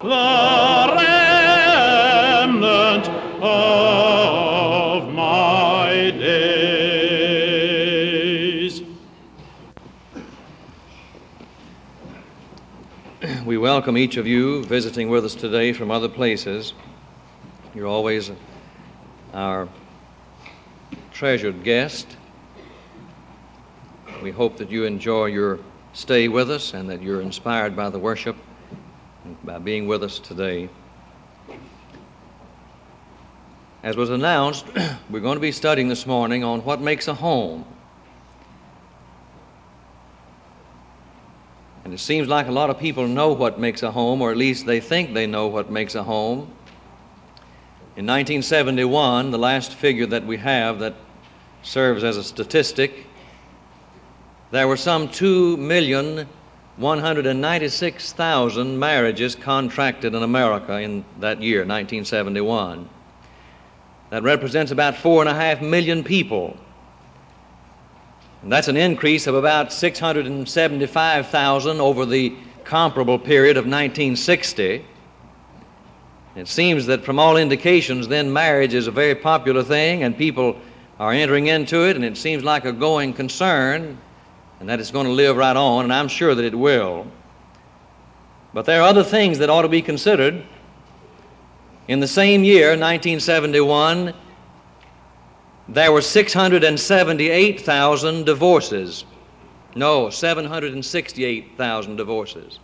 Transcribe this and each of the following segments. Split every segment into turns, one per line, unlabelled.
the remnant of my days.
We welcome each of you visiting with us today from other places. You're always our treasured guest. We hope that you enjoy your stay with us and that you're inspired by the worship and by being with us today. As was announced, we're going to be studying this morning on what makes a home. And it seems like a lot of people know what makes a home, or at least they think they know what makes a home. In 1971, the last figure that we have that serves as a statistic, there were some 2,196,000 marriages contracted in America in that year, 1971. That represents about 4.5 million people. And that's an increase of about 675,000 over the comparable period of 1960. It seems that from all indications then marriage is a very popular thing and people are entering into it, and it seems like a going concern and that it's going to live right on, and I'm sure that it will. But there are other things that ought to be considered. In the same year, 1971, there were 678,000 divorces. No, 768,000 divorces.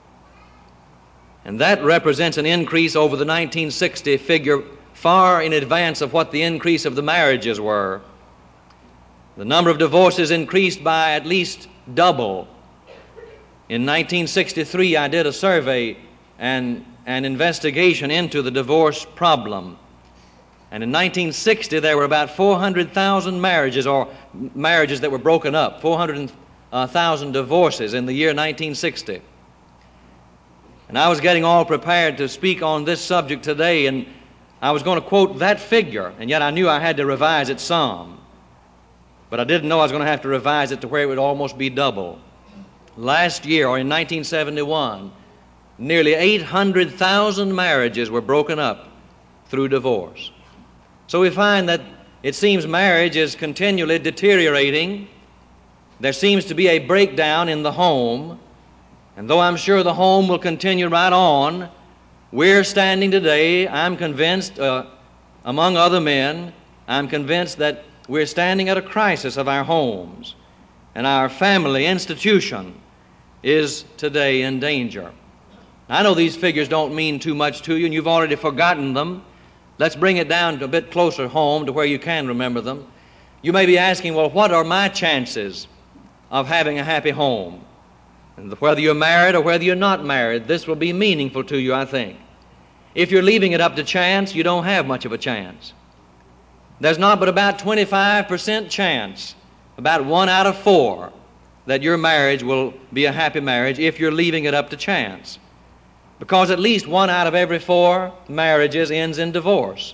And that represents an increase over the 1960 figure far in advance of what the increase of the marriages were. The number of divorces increased by at least double. In 1963, I did a survey and an investigation into the divorce problem. And in 1960, there were about 400,000 marriages, or marriages that were broken up, 400,000 divorces in the year 1960. And I was getting all prepared to speak on this subject today, and I was going to quote that figure, and yet I knew I had to revise it some. But I didn't know I was going to have to revise it to where it would almost be double. Last year, or in 1971, nearly 800,000 marriages were broken up through divorce. So we find that it seems marriage is continually deteriorating. There seems to be a breakdown in the home. And though I'm sure the home will continue right on, we're standing today, I'm convinced, among other men, I'm convinced that we're standing at a crisis of our homes. And our family institution is today in danger. I know these figures don't mean too much to you, and you've already forgotten them. Let's bring it down to a bit closer home to where you can remember them. You may be asking, well, what are my chances of having a happy home? And whether you're married or whether you're not married, this will be meaningful to you, I think. If you're leaving it up to chance, you don't have much of a chance. There's not but about 25% chance, about 1 out of 4, that your marriage will be a happy marriage if you're leaving it up to chance. Because at least 1 out of every 4 marriages ends in divorce.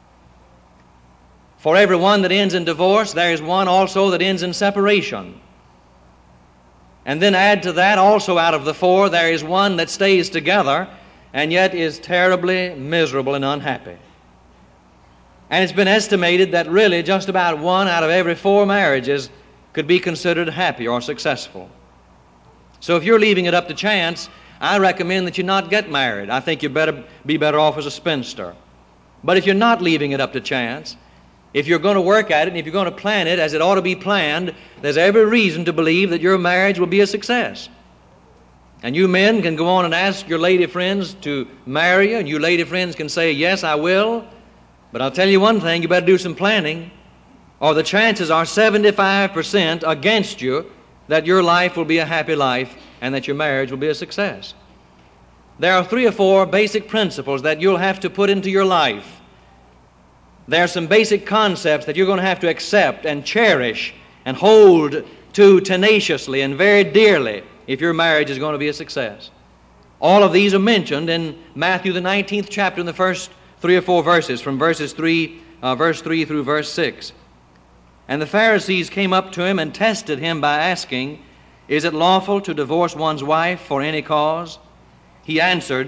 For every one that ends in divorce, there is one also that ends in separation. And then add to that, also out of the 4, there is one that stays together and yet is terribly miserable and unhappy. And it's been estimated that really just about 1 out of every 4 marriages could be considered happy or successful. So if you're leaving it up to chance, I recommend that you not get married. I think you'd be better off as a spinster. But if you're not leaving it up to chance, if you're going to work at it and if you're going to plan it as it ought to be planned, there's every reason to believe that your marriage will be a success. And you men can go on and ask your lady friends to marry you, and you lady friends can say, yes, I will. But I'll tell you one thing, you better do some planning, or the chances are 75% against you that your life will be a happy life and that your marriage will be a success. There are 3 or 4 basic principles that you'll have to put into your life. There are some basic concepts that you're going to have to accept and cherish and hold to tenaciously and very dearly if your marriage is going to be a success. All of these are mentioned in Matthew the 19th chapter in the first 3 or 4 verses, from verse 3 through verse 6. And the Pharisees came up to him and tested him by asking, "Is it lawful to divorce one's wife for any cause?" He answered,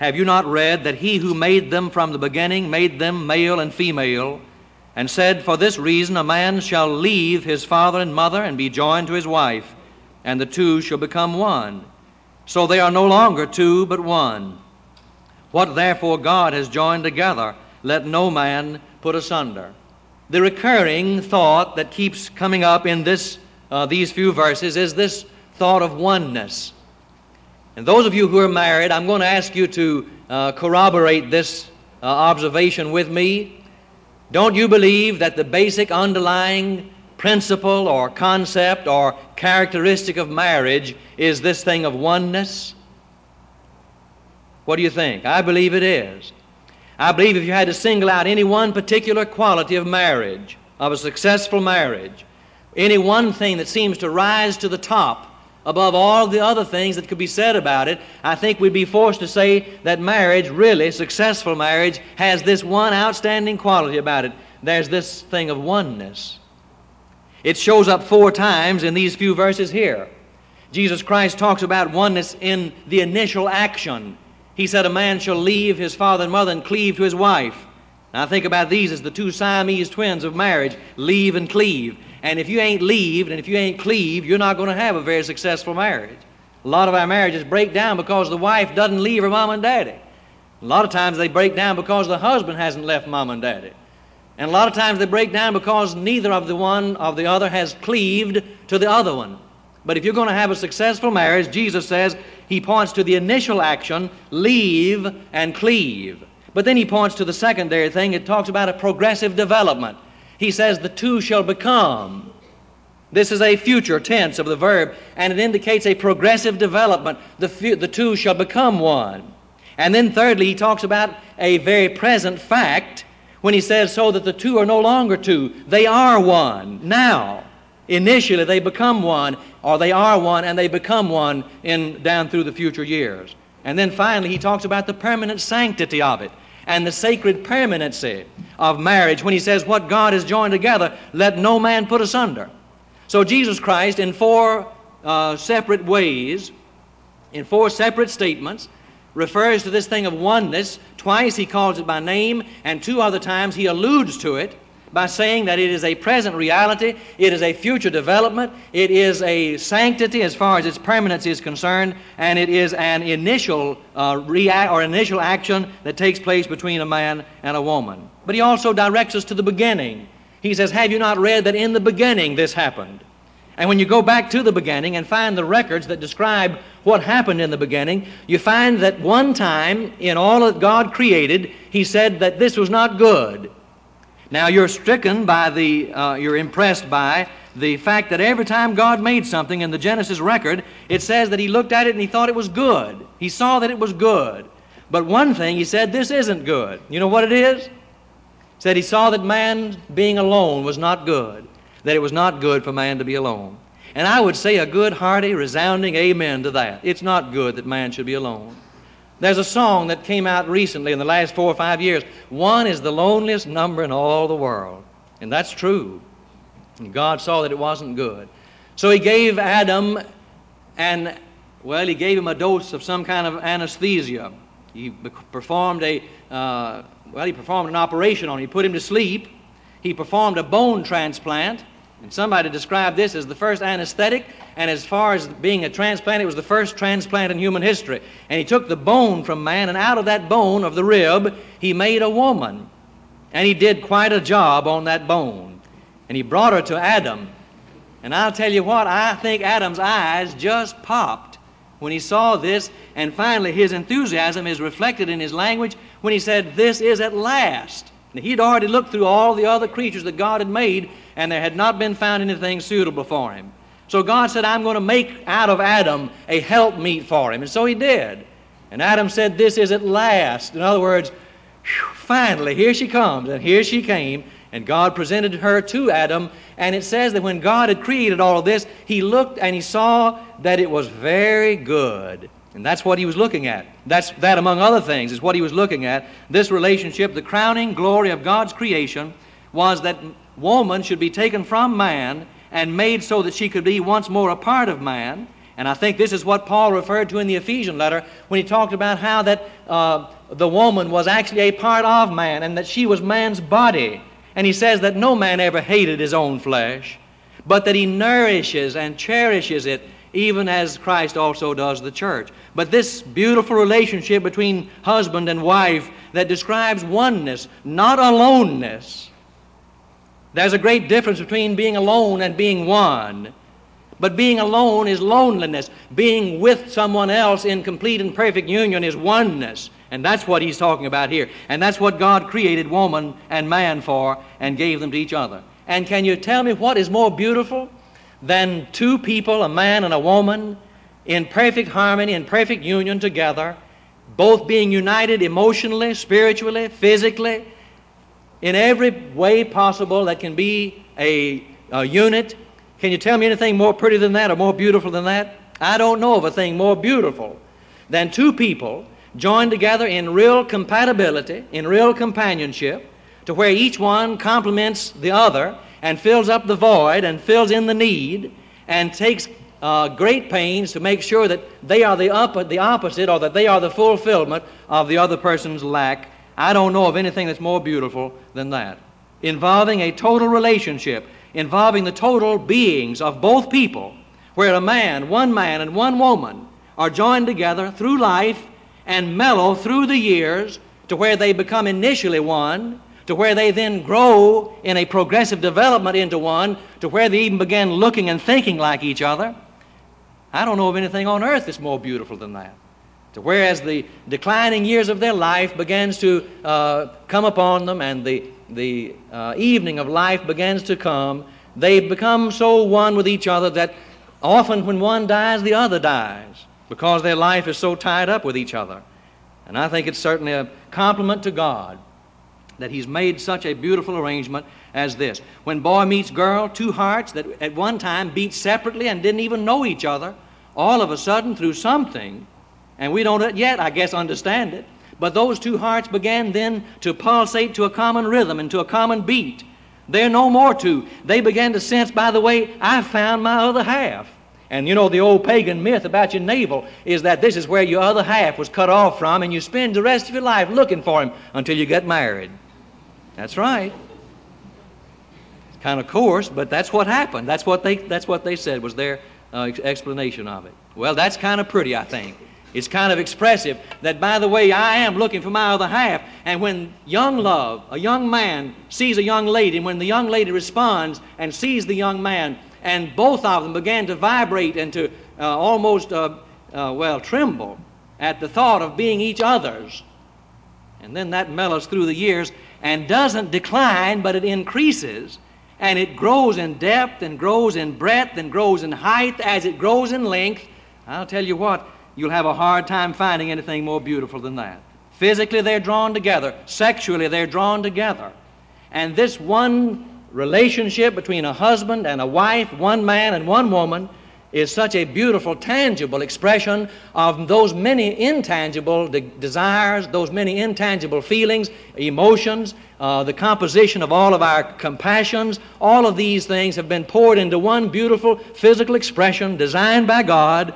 Have you not read that he who made them from the beginning made them male and female, and said, For this reason a man shall leave his father and mother and be joined to his wife, and the two shall become one. So they are no longer two, but one. What therefore God has joined together, let no man put asunder. The recurring thought that keeps coming up in these few verses is this thought of oneness. And those of you who are married, I'm going to ask you to corroborate this observation with me. Don't you believe that the basic underlying principle or concept or characteristic of marriage is this thing of oneness? What do you think? I believe it is. I believe if you had to single out any one particular quality of marriage, of a successful marriage, any one thing that seems to rise to the top above all the other things that could be said about it, I think we'd be forced to say that marriage, really successful marriage, has this one outstanding quality about it. There's this thing of oneness. It shows up 4 times in these few verses here. Jesus Christ talks about oneness in the initial action. He said a man shall leave his father and mother and cleave to his wife. Now think about these as the 2 Siamese twins of marriage, leave and cleave. And if you ain't leaved and if you ain't cleaved, you're not going to have a very successful marriage. A lot of our marriages break down because the wife doesn't leave her mom and daddy. A lot of times they break down because the husband hasn't left mom and daddy. And a lot of times they break down because neither of the one or the other has cleaved to the other one. But if you're going to have a successful marriage, Jesus says, he points to the initial action, leave and cleave. But then he points to the secondary thing. It talks about a progressive development. He says the two shall become. This is a future tense of the verb, and it indicates a progressive development. The two shall become one. And then thirdly, he talks about a very present fact when he says so that the two are no longer two. They are one now. Initially they become one, or they are one and they become one down through the future years. And then finally he talks about the permanent sanctity of it and the sacred permanency of marriage when he says what God has joined together, let no man put asunder. So Jesus Christ in 4 separate ways, in 4 separate statements, refers to this thing of oneness. Twice he calls it by name, and 2 other times he alludes to it by saying that it is a present reality, it is a future development, it is a sanctity as far as its permanence is concerned, and it is an initial initial action that takes place between a man and a woman. But he also directs us to the beginning. He says, have you not read that in the beginning this happened? And when you go back to the beginning and find the records that describe what happened in the beginning, you find that one time in all that God created, he said that this was not good. Now you're stricken by you're impressed by the fact that every time God made something in the Genesis record, it says that he looked at it and he thought it was good. He saw that it was good. But one thing he said, this isn't good. You know what it is? He said he saw that man being alone was not good, that it was not good for man to be alone. And I would say a good, hearty, resounding amen to that. It's not good that man should be alone. There's a song that came out recently in the last 4 or 5 years. One is the loneliest number in all the world. And that's true. And God saw that it wasn't good. So he gave Adam he gave him a dose of some kind of anesthesia. He performed an operation on him. He put him to sleep. He performed a bone transplant. And somebody described this as the first anesthetic, and as far as being a transplant, it was the first transplant in human history. And he took the bone from man, and out of that bone of the rib, he made a woman. And he did quite a job on that bone. And he brought her to Adam. And I'll tell you what, I think Adam's eyes just popped when he saw this, and finally his enthusiasm is reflected in his language when he said, this is at last. And he'd already looked through all the other creatures that God had made, and there had not been found anything suitable for him. So God said, I'm going to make out of Adam a helpmeet for him. And so he did. And Adam said, this is at last. In other words, finally, here she comes. And here she came. And God presented her to Adam. And it says that when God had created all of this, he looked and he saw that it was very good. And that's what he was looking at. That, among other things, is what he was looking at. This relationship, the crowning glory of God's creation, was that woman should be taken from man and made so that she could be once more a part of man. And I think this is what Paul referred to in the Ephesian letter when he talked about how that the woman was actually a part of man and that she was man's body. And he says that no man ever hated his own flesh, but that he nourishes and cherishes it, even as Christ also does the church. But this beautiful relationship between husband and wife that describes oneness, not aloneness. There's a great difference between being alone and being one. But being alone is loneliness. Being with someone else in complete and perfect union is oneness. And that's what he's talking about here. And that's what God created woman and man for and gave them to each other. And can you tell me what is more beautiful than two people, a man and a woman, in perfect harmony and perfect union together, both being united emotionally, spiritually, physically, in every way possible that can be a unit? Can you tell me anything more pretty than that or more beautiful than that? I don't know of a thing more beautiful than two people joined together in real compatibility, in real companionship, to where each one complements the other and fills up the void and fills in the need and takes great pains to make sure that they are the opposite, or that they are the fulfillment of the other person's lack. I don't know of anything that's more beautiful than that. Involving a total relationship, involving the total beings of both people, where one man and one woman are joined together through life and mellow through the years to where they become initially one, to where they then grow in a progressive development into one, to where they even begin looking and thinking like each other. I don't know of anything on earth that's more beautiful than that. To whereas the declining years of their life begins to come upon them, and the evening of life begins to come, they become so one with each other that often when one dies, the other dies, because their life is so tied up with each other. And I think it's certainly a compliment to God that He's made such a beautiful arrangement as this. When boy meets girl, two hearts that at one time beat separately and didn't even know each other, all of a sudden through something, and we don't yet, I guess, understand it, but those two hearts began then to pulsate to a common rhythm and to a common beat. They're no more two. They began to sense, by the way, I found my other half. And you know, the old pagan myth about your navel is that this is where your other half was cut off from, and you spend the rest of your life looking for him until you get married. That's right. It's kind of coarse, but that's what happened. That's what they said was their explanation of it. Well, that's kind of pretty, I think. It's kind of expressive that, by the way, I am looking for my other half. And when young love, a young man sees a young lady, and when the young lady responds and sees the young man, and both of them began to vibrate and to almost, tremble at the thought of being each other's. And then that mellows through the years and doesn't decline, but it increases. And it grows in depth and grows in breadth and grows in height as it grows in length. I'll tell you what, you'll have a hard time finding anything more beautiful than that. Physically, they're drawn together. Sexually, they're drawn together. And this one relationship between a husband and a wife, one man and one woman, is such a beautiful, tangible expression of those many intangible desires, those many intangible feelings, emotions, the composition of all of our compassions. All of these things have been poured into one beautiful physical expression designed by God.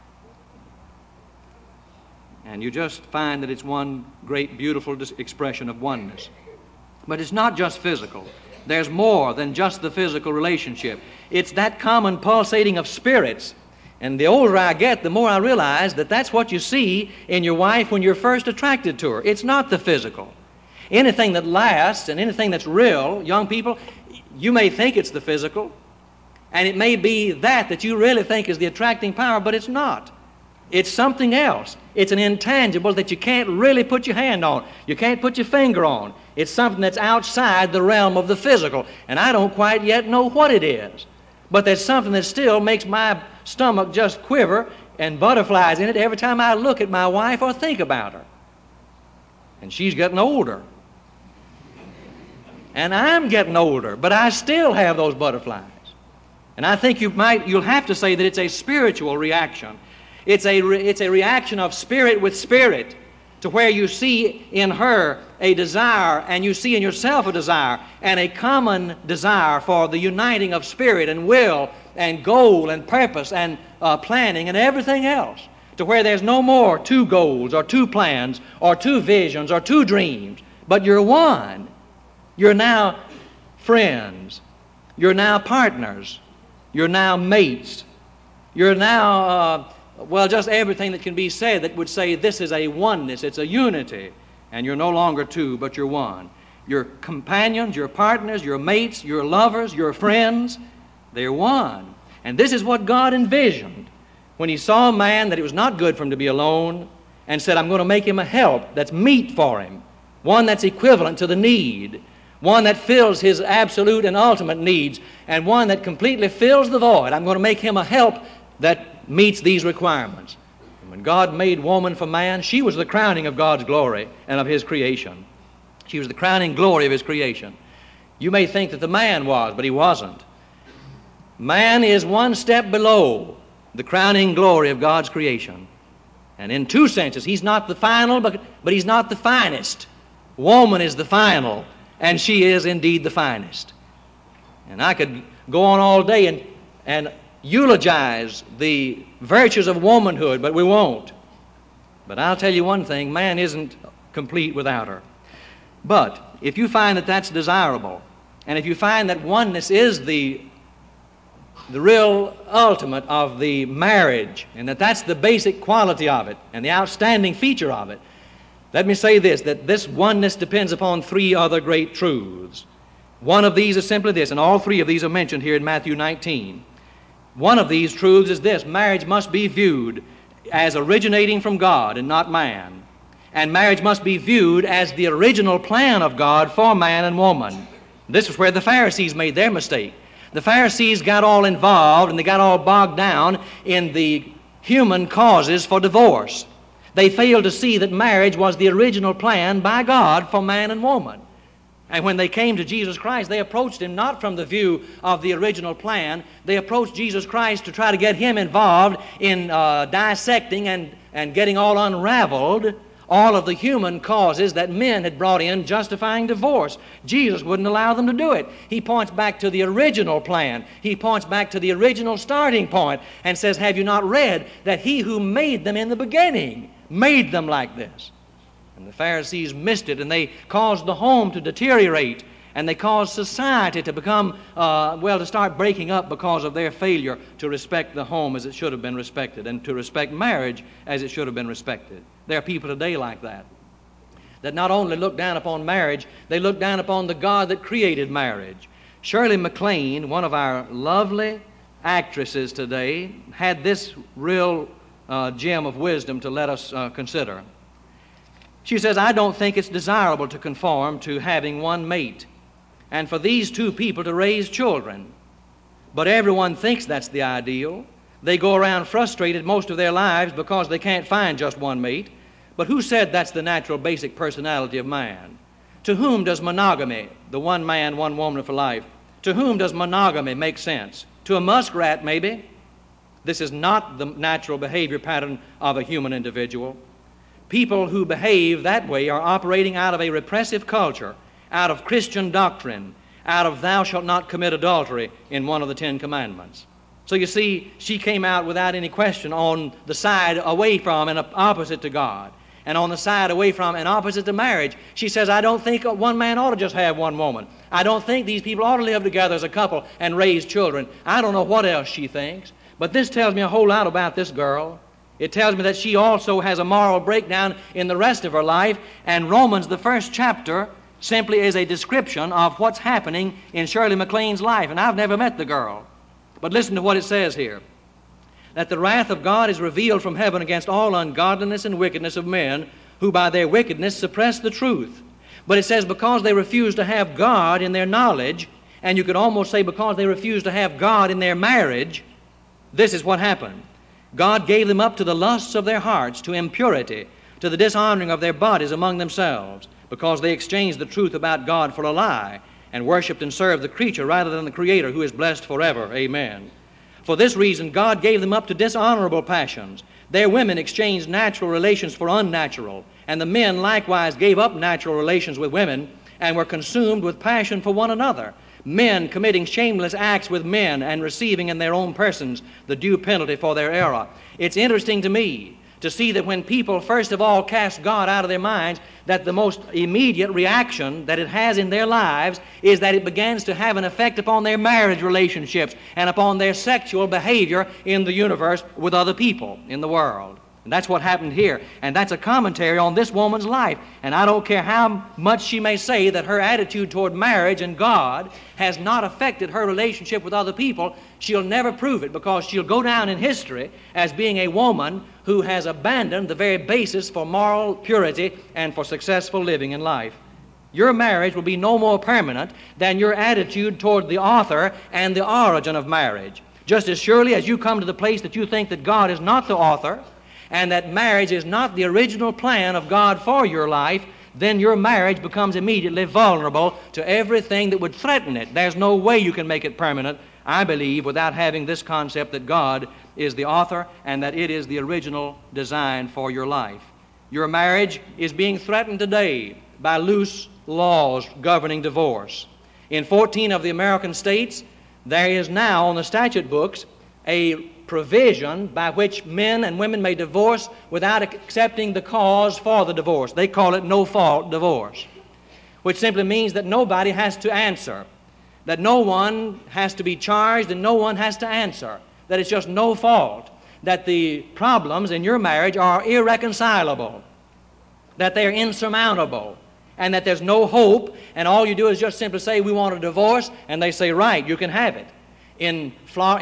And you just find that it's one great, beautiful expression of oneness. But it's not just physical. There's more than just the physical relationship. It's that common pulsating of spirits. And the older I get, the more I realize that that's what you see in your wife when you're first attracted to her. It's not the physical. Anything that lasts and anything that's real, young people, you may think it's the physical, and it may be that you really think is the attracting power, but it's not. It's something else. It's an intangible that you can't really put your hand on. You can't put your finger on. It's something that's outside the realm of the physical, and I don't quite yet know what it is. But there's something that still makes my stomach just quiver and butterflies in it every time I look at my wife or think about her. And she's getting older. And I'm getting older, but I still have those butterflies. And I think you'll have to say that it's a spiritual reaction. It's a reaction of spirit with spirit, to where you see in her a desire, and you see in yourself a desire, and a common desire for the uniting of spirit and will and goal and purpose and planning and everything else, to where there's no more two goals or two plans or two visions or two dreams, but you're one. You're now friends. You're now partners. You're now mates. You're now, just everything that can be said that would say this is a oneness, it's a unity. And you're no longer two, but you're one. Your companions, your partners, your mates, your lovers, your friends, they're one. And this is what God envisioned when He saw man that it was not good for him to be alone, and said, I'm going to make him a help that's meet for him, one that's equivalent to the need, one that fills his absolute and ultimate needs, and one that completely fills the void. I'm going to make him a help that meets these requirements. And when God made woman for man, she was the crowning of God's glory and of His creation. She was the crowning glory of His creation. You may think that the man was, but he wasn't. Man is one step below the crowning glory of God's creation. And in two senses, he's not the final, but he's not the finest. Woman is the final, and she is indeed the finest. And I could go on all day and eulogize the virtues of womanhood, but we won't. But I'll tell you one thing, man isn't complete without her. But if you find that that's desirable, and if you find that oneness is the real ultimate of the marriage, and that's the basic quality of it and the outstanding feature of it, let me say this, that this oneness depends upon three other great truths. One of these is simply this, and all three of these are mentioned here in Matthew 19. One of these truths is this: marriage must be viewed as originating from God and not man. And marriage must be viewed as the original plan of God for man and woman. This is where the Pharisees made their mistake. The Pharisees got all involved and they got all bogged down in the human causes for divorce. They failed to see that marriage was the original plan by God for man and woman. And when they came to Jesus Christ, they approached Him not from the view of the original plan. They approached Jesus Christ to try to get Him involved in dissecting and getting all unraveled all of the human causes that men had brought in justifying divorce. Jesus wouldn't allow them to do it. He points back to the original plan. He points back to the original starting point and says, have you not read that He who made them in the beginning made them like this? And the Pharisees missed it, and they caused the home to deteriorate, and they caused society to become, to start breaking up because of their failure to respect the home as it should have been respected, and to respect marriage as it should have been respected. There are people today like that not only look down upon marriage, they look down upon the God that created marriage. Shirley MacLaine, one of our lovely actresses today, had this real gem of wisdom to let us consider. She says, I don't think it's desirable to conform to having one mate and for these two people to raise children. But everyone thinks that's the ideal. They go around frustrated most of their lives because they can't find just one mate. But who said that's the natural basic personality of man? To whom does monogamy, the one man, one woman for life, to whom does monogamy make sense? To a muskrat, maybe. This is not the natural behavior pattern of a human individual. People who behave that way are operating out of a repressive culture, out of Christian doctrine, out of thou shalt not commit adultery in one of the 10 Commandments. So you see, she came out without any question on the side away from and opposite to God, and on the side away from and opposite to marriage. She says, I don't think one man ought to just have one woman. I don't think these people ought to live together as a couple and raise children. I don't know what else she thinks, but this tells me a whole lot about this girl. It tells me that she also has a moral breakdown in the rest of her life, and Romans, the first chapter, simply is a description of what's happening in Shirley MacLaine's life. And I've never met the girl. But listen to what it says here. That the wrath of God is revealed from heaven against all ungodliness and wickedness of men, who by their wickedness suppress the truth. But it says because they refuse to have God in their knowledge, and you could almost say because they refuse to have God in their marriage, this is what happened. God gave them up to the lusts of their hearts, to impurity, to the dishonoring of their bodies among themselves, because they exchanged the truth about God for a lie, and worshipped and served the creature rather than the Creator, who is blessed forever. Amen. For this reason, God gave them up to dishonorable passions. Their women exchanged natural relations for unnatural, and the men likewise gave up natural relations with women, and were consumed with passion for one another. Men committing shameless acts with men and receiving in their own persons the due penalty for their error. It's interesting to me to see that when people first of all cast God out of their minds, that the most immediate reaction that it has in their lives is that it begins to have an effect upon their marriage relationships and upon their sexual behavior in the universe with other people in the world. And that's what happened here. And that's a commentary on this woman's life. And I don't care how much she may say that her attitude toward marriage and God has not affected her relationship with other people, she'll never prove it, because she'll go down in history as being a woman who has abandoned the very basis for moral purity and for successful living in life. Your marriage will be no more permanent than your attitude toward the author and the origin of marriage. Just as surely as you come to the place that you think that God is not the author, and that marriage is not the original plan of God for your life, then your marriage becomes immediately vulnerable to everything that would threaten it. There's no way you can make it permanent, I believe, without having this concept that God is the author and that it is the original design for your life. Your marriage is being threatened today by loose laws governing divorce. In 14 of the American states, there is now on the statute books a provision by which men and women may divorce without accepting the cause for the divorce. They call it no-fault divorce, which simply means that nobody has to answer, that no one has to be charged and no one has to answer, that it's just no fault, that the problems in your marriage are irreconcilable, that they're insurmountable, and that there's no hope, and all you do is just simply say, we want a divorce, and they say, right, you can have it. In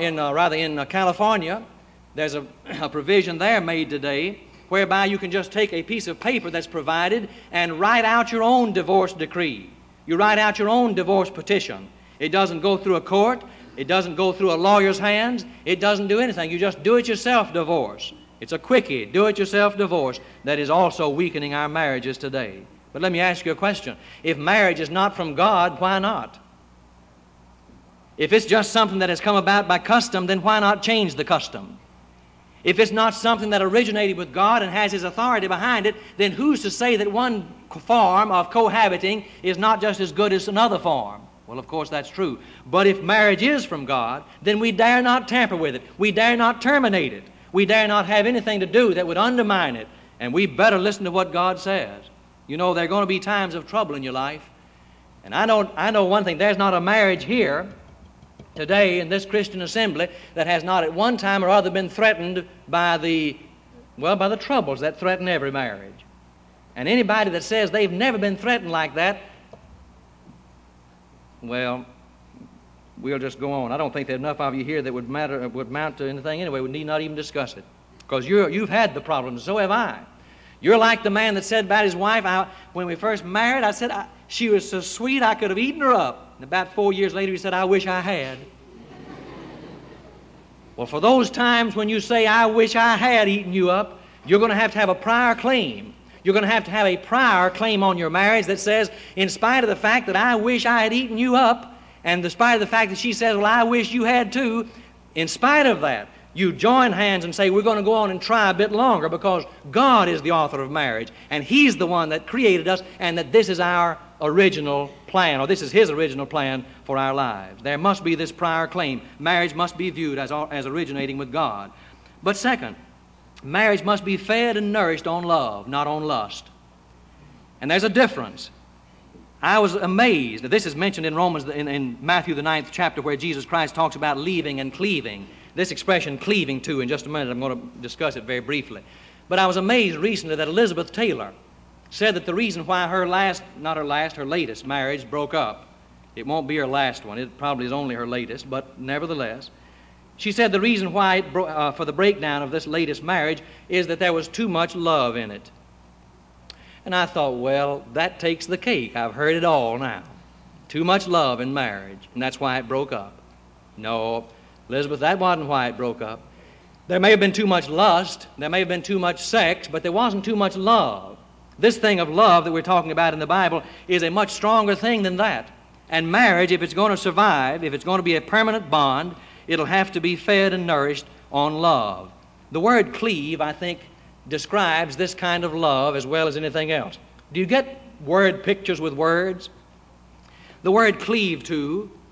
California, there's a provision there made today whereby you can just take a piece of paper that's provided and write out your own divorce decree. You write out your own divorce petition. It doesn't go through a court. It doesn't go through a lawyer's hands. It doesn't do anything. You just do-it-yourself divorce. It's a quickie, do-it-yourself divorce that is also weakening our marriages today. But let me ask you a question. If marriage is not from God, why not? If it's just something that has come about by custom, then why not change the custom? If it's not something that originated with God and has His authority behind it, then who's to say that one form of cohabiting is not just as good as another form? Well, of course, that's true. But if marriage is from God, then we dare not tamper with it. We dare not terminate it. We dare not have anything to do that would undermine it. And we better listen to what God says. You know, there are going to be times of trouble in your life. And I know one thing. There's not a marriage here today in this Christian assembly that has not at one time or other been threatened by the troubles that threaten every marriage. And anybody that says they've never been threatened like that, well, we'll just go on. I don't think there's enough of you here that would mount to anything anyway. We need not even discuss it, because you've had the problems, so have I. You're like the man that said about his wife, when we first married, I said, she was so sweet I could have eaten her up. And about 4 years later, he said, I wish I had. Well, for those times when you say, I wish I had eaten you up, you're going to have a prior claim. You're going to have a prior claim on your marriage that says, in spite of the fact that I wish I had eaten you up, and in spite of the fact that she says, well, I wish you had too, in spite of that, you join hands and say, we're going to go on and try a bit longer, because God is the author of marriage, and He's the one that created us, and that this is our original plan, or this is His original plan for our lives. There must be this prior claim. Marriage must be viewed as originating with God. But second, marriage must be fed and nourished on love, not on lust. And there's a difference. I was amazed. This is mentioned in Matthew the 9th chapter, where Jesus Christ talks about leaving and cleaving. This expression, cleaving to, in just a minute, I'm going to discuss it very briefly. But I was amazed recently that Elizabeth Taylor said that the reason why her latest marriage broke up, it won't be her last one, it probably is only her latest, but nevertheless, she said the reason why for the breakdown of this latest marriage is that there was too much love in it. And I thought, well, that takes the cake. I've heard it all now. Too much love in marriage, and that's why it broke up. No, Elizabeth, that wasn't why it broke up. There may have been too much lust, there may have been too much sex, but there wasn't too much love. This thing of love that we're talking about in the Bible is a much stronger thing than that. And marriage, if it's going to survive, if it's going to be a permanent bond, it'll have to be fed and nourished on love. The word cleave, I think, describes this kind of love as well as anything else. Do you get word pictures with words? The word cleave to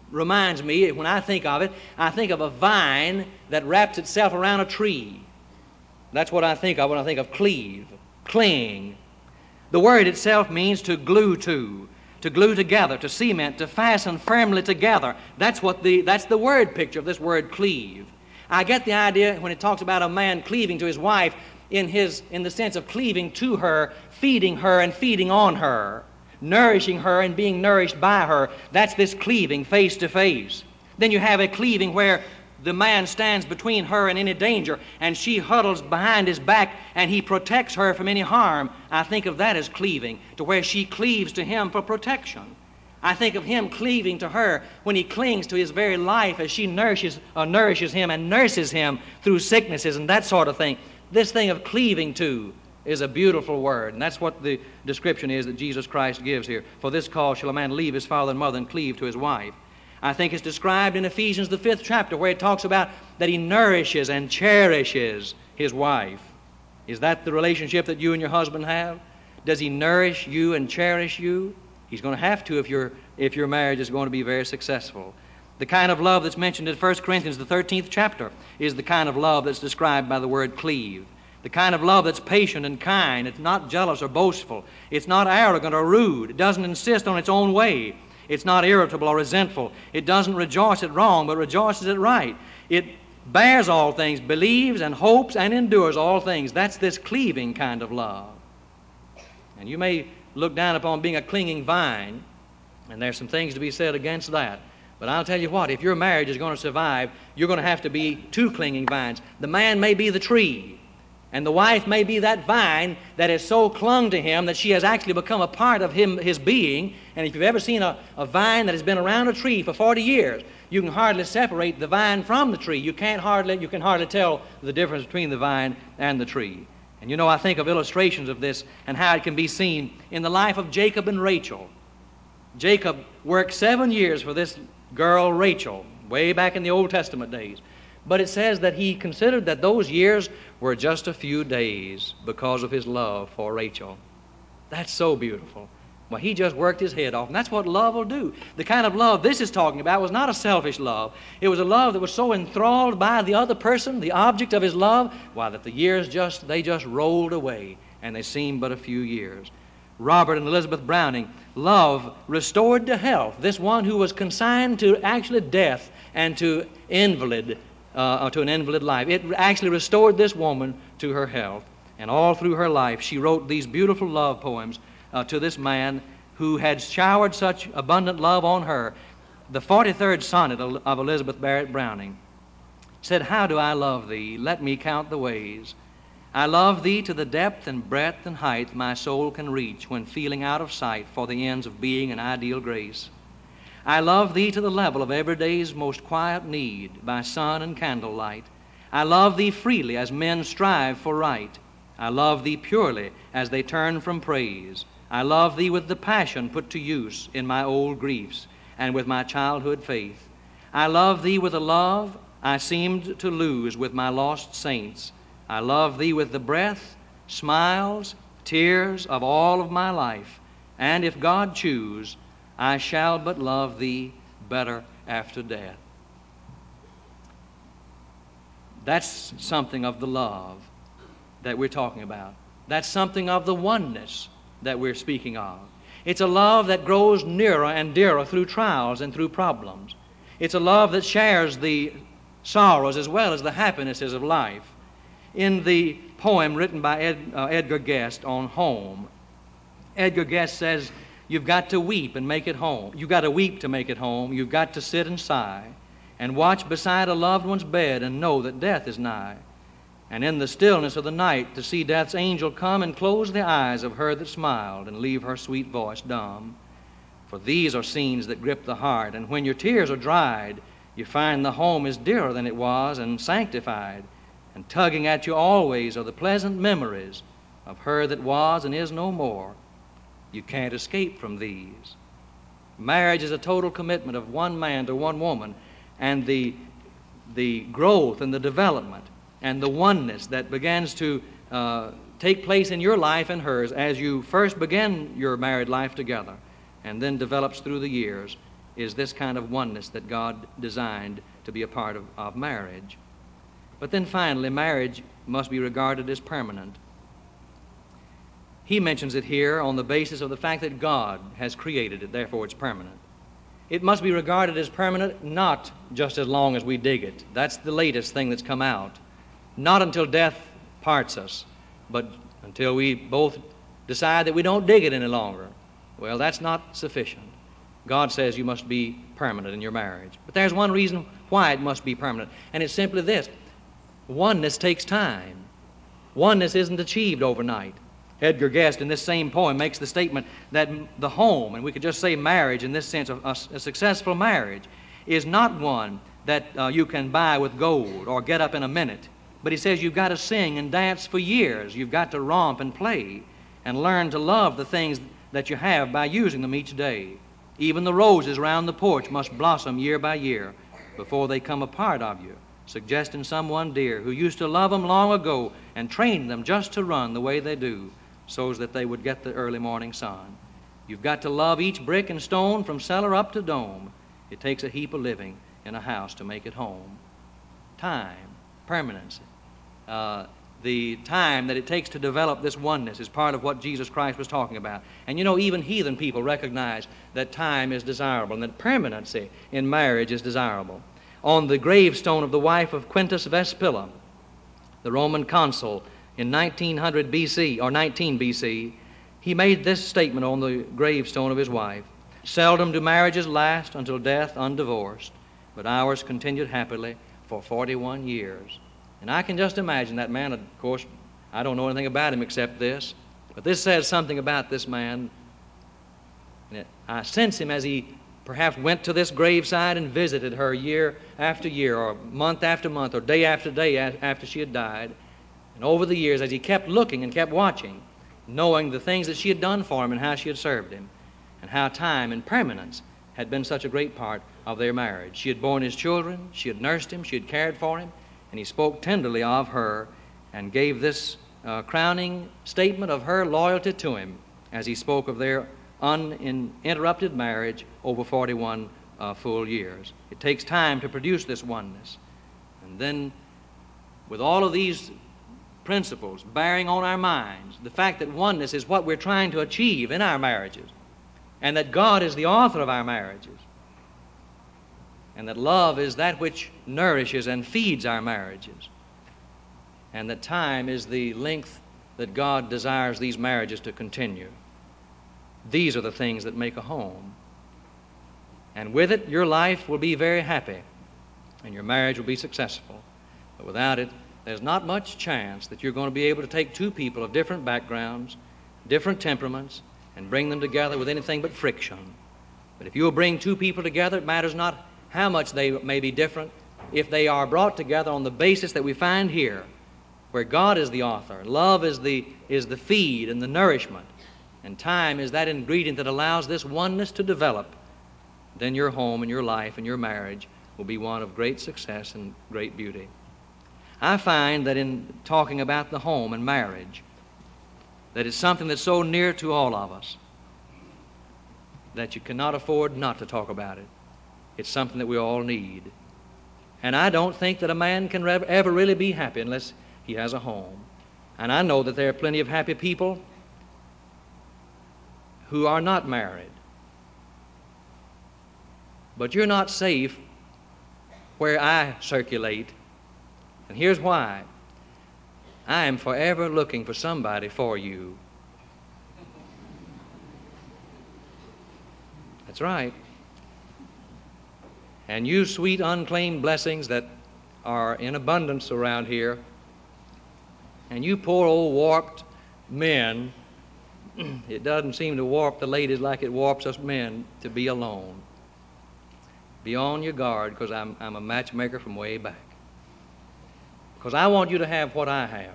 reminds me, when I think of it, I think of a vine that wraps itself around a tree. That's what I think of when I think of cleave, cling. The word itself means to glue to glue together, to cement, to fasten firmly together. That's the word picture of this word cleave. I get the idea when it talks about a man cleaving to his wife in the sense of cleaving to her, feeding her and feeding on her, nourishing her and being nourished by her. That's this cleaving face to face. Then you have a cleaving where the man stands between her and any danger, and she huddles behind his back, and he protects her from any harm. I think of that as cleaving, to where she cleaves to him for protection. I think of him cleaving to her when he clings to his very life as she nourishes him and nurses him through sicknesses and that sort of thing. This thing of cleaving to is a beautiful word, and that's what the description is that Jesus Christ gives here. For this cause shall a man leave his father and mother and cleave to his wife. I think it's described in Ephesians, the 5th chapter, where it talks about that he nourishes and cherishes his wife. Is that the relationship that you and your husband have? Does he nourish you and cherish you? He's going to have to if your marriage is going to be very successful. The kind of love that's mentioned in 1 Corinthians, the 13th chapter, is the kind of love that's described by the word cleave. The kind of love that's patient and kind. It's not jealous or boastful. It's not arrogant or rude. It doesn't insist on its own way. It's not irritable or resentful. It doesn't rejoice at wrong, but rejoices at right. It bears all things, believes and hopes and endures all things. That's this cleaving kind of love. And you may look down upon being a clinging vine, and there's some things to be said against that. But I'll tell you what, if your marriage is going to survive, you're going to have to be two clinging vines. The man may be the tree, and the wife may be that vine that has so clung to him that she has actually become a part of his being. And if you've ever seen a vine that has been around a tree for 40 years, you can hardly separate the vine from the tree. You can hardly tell the difference between the vine and the tree. And you know, I think of illustrations of this and how it can be seen in the life of Jacob and Rachel. Jacob worked 7 years for this girl Rachel, way back in the Old Testament days. But it says that he considered that those years were just a few days because of his love for Rachel. That's so beautiful. Well, he just worked his head off, and that's what love will do. The kind of love this is talking about was not a selfish love. It was a love that was so enthralled by the other person, the object of his love, why, that the years just rolled away, and they seemed but a few years. Robert and Elizabeth Browning, love restored to health this one who was consigned to actually death and to an invalid life. It actually restored this woman to her health. And all through her life, she wrote these beautiful love poems to this man who had showered such abundant love on her. The 43rd sonnet of Elizabeth Barrett Browning said, "How do I love thee? Let me count the ways. I love thee to the depth and breadth and height my soul can reach when feeling out of sight for the ends of being and ideal grace. I love thee to the level of every day's most quiet need by sun and candle light. I love thee freely as men strive for right. I love thee purely as they turn from praise. I love thee with the passion put to use in my old griefs and with my childhood faith. I love thee with a love I seemed to lose with my lost saints. I love thee with the breath, smiles, tears of all of my life. And if God choose, I shall but love thee better after death." That's something of the love that we're talking about. That's something of the oneness that we're speaking of. It's a love that grows nearer and dearer through trials and through problems. It's a love that shares the sorrows as well as the happinesses of life. In the poem written by Edgar Guest on home, Edgar Guest says, "You've got to weep and make it home. You've got to weep to make it home. You've got to sit and sigh and watch beside a loved one's bed and know that death is nigh. And in the stillness of the night to see death's angel come and close the eyes of her that smiled and leave her sweet voice dumb. For these are scenes that grip the heart, and when your tears are dried, you find the home is dearer than it was and sanctified, and tugging at you always are the pleasant memories of her that was and is no more. You can't escape from these." Marriage is a total commitment of one man to one woman, and the growth and the development and the oneness that begins to take place in your life and hers as you first begin your married life together and then develops through the years is this kind of oneness that God designed to be a part of marriage. But then finally, marriage must be regarded as permanent. He mentions it here on the basis of the fact that God has created it, therefore it's permanent. It must be regarded as permanent not just as long as we dig it. That's the latest thing that's come out. Not until death parts us, but until we both decide that we don't dig it any longer. Well, that's not sufficient. God says you must be permanent in your marriage. But there's one reason why it must be permanent, and it's simply this. Oneness takes time. Oneness isn't achieved overnight. Edgar Guest, in this same poem, makes the statement that the home, and we could just say marriage in this sense, a successful marriage, is not one that you can buy with gold or get up in a minute. But he says you've got to sing and dance for years. You've got to romp and play and learn to love the things that you have by using them each day. Even the roses round the porch must blossom year by year before they come a part of you, suggesting someone dear who used to love them long ago and trained them just to run the way they do, so that they would get the early morning sun. You've got to love each brick and stone from cellar up to dome. It takes a heap of living in a house to make it home. Time, permanency. The time that it takes to develop this oneness is part of what Jesus Christ was talking about. And you know, even heathen people recognize that time is desirable and that permanency in marriage is desirable. On the gravestone of the wife of Quintus Vespilla, the Roman consul, in 1900 BC, or 19 BC, he made this statement on the gravestone of his wife: "Seldom do marriages last until death undivorced, but ours continued happily for 41 years. And I can just imagine that man. Of course, I don't know anything about him except this, but this says something about this man. I sense him as he perhaps went to this graveside and visited her year after year, or month after month, or day after day after she had died. And over the years, as he kept looking and kept watching, knowing the things that she had done for him and how she had served him, and how time and permanence had been such a great part of their marriage. She had borne his children, she had nursed him, she had cared for him, and he spoke tenderly of her and gave this crowning statement of her loyalty to him as he spoke of their uninterrupted marriage over 41 full years. It takes time to produce this oneness. And then, with all of these principles bearing on our minds, the fact that oneness is what we're trying to achieve in our marriages, and that God is the author of our marriages, and that love is that which nourishes and feeds our marriages, and that time is the length that God desires these marriages to continue. These are the things that make a home. And with it, your life will be very happy, and your marriage will be successful. But without it, there's not much chance that you're going to be able to take two people of different backgrounds, different temperaments, and bring them together with anything but friction. But if you'll bring two people together, it matters not how much they may be different, if they are brought together on the basis that we find here, where God is the author, love is the feed and the nourishment, and time is that ingredient that allows this oneness to develop, then your home and your life and your marriage will be one of great success and great beauty. I find that in talking about the home and marriage, that it's something that's so near to all of us that you cannot afford not to talk about it. It's something that we all need. And I don't think that a man can ever really be happy unless he has a home. And I know that there are plenty of happy people who are not married. But you're not safe where I circulate. And here's why. I am forever looking for somebody for you. That's right. And you sweet unclaimed blessings that are in abundance around here, and you poor old warped men, it doesn't seem to warp the ladies like it warps us men to be alone. Be on your guard, because I'm a matchmaker from way back. Because I want you to have what I have.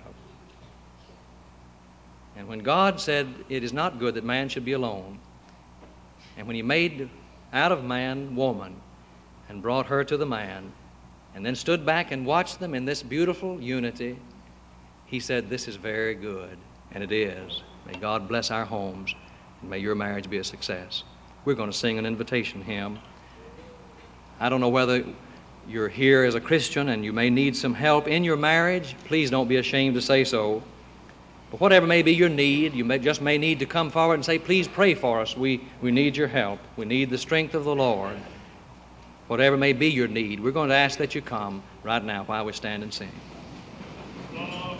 And when God said it is not good that man should be alone, and when he made out of man woman and brought her to the man, and then stood back and watched them in this beautiful unity, he said, this is very good. And it is. May God bless our homes, and may your marriage be a success. We're going to sing an invitation hymn. I don't know whether you're here as a Christian and you may need some help in your marriage. Please don't be ashamed to say so. But whatever may be your need, you may need to come forward and say, please pray for us. We need your help. We need the strength of the Lord. Whatever may be your need, we're going to ask that you come right now while we stand and sing.
Lord.